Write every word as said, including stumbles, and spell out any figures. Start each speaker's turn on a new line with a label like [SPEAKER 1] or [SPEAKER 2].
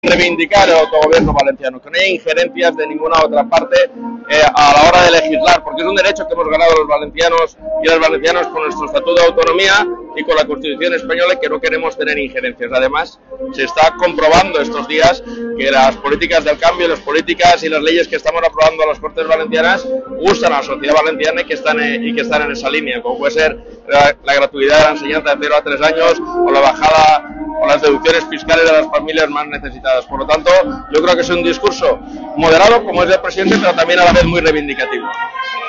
[SPEAKER 1] reivindicar el autogobierno valenciano, que no haya injerencias de ninguna otra parte eh, a la hora de legislar, porque es un derecho que hemos ganado los valencianos y las valencianas con nuestro estatuto de autonomía y con la Constitución española, que no queremos tener injerencias. Además, se está comprobando estos días que las políticas del cambio, las políticas y las leyes que estamos aprobando a las Cortes Valencianas gustan a la sociedad valenciana y que están en, y que están en esa línea, como puede ser la, la gratuidad de la enseñanza de cero a tres años o la bajada o las deducciones fiscales de las familias más necesitadas. Por lo tanto, yo creo que es un discurso moderado, como es el presidente, pero también a la vez muy reivindicativo.